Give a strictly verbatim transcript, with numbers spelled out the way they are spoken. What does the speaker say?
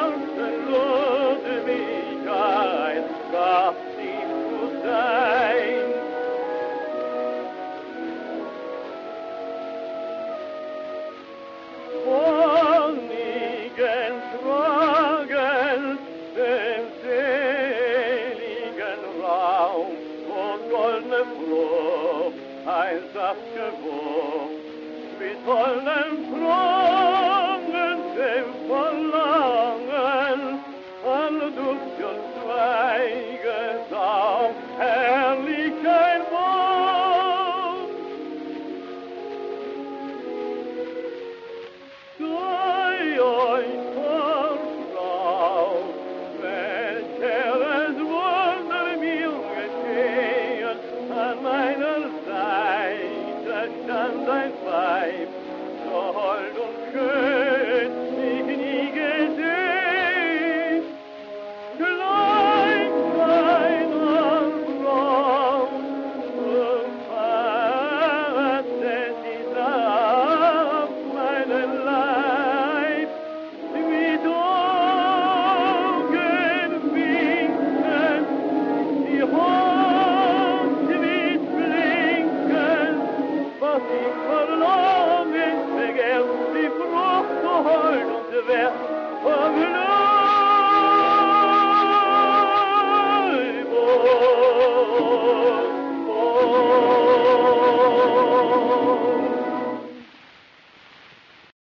Herzen lud mich ein, gab ihm zu sein. Wonnigen tragen den seligen Raum, wo goldene Frucht ein Saft gewob, mit goldenen Frucht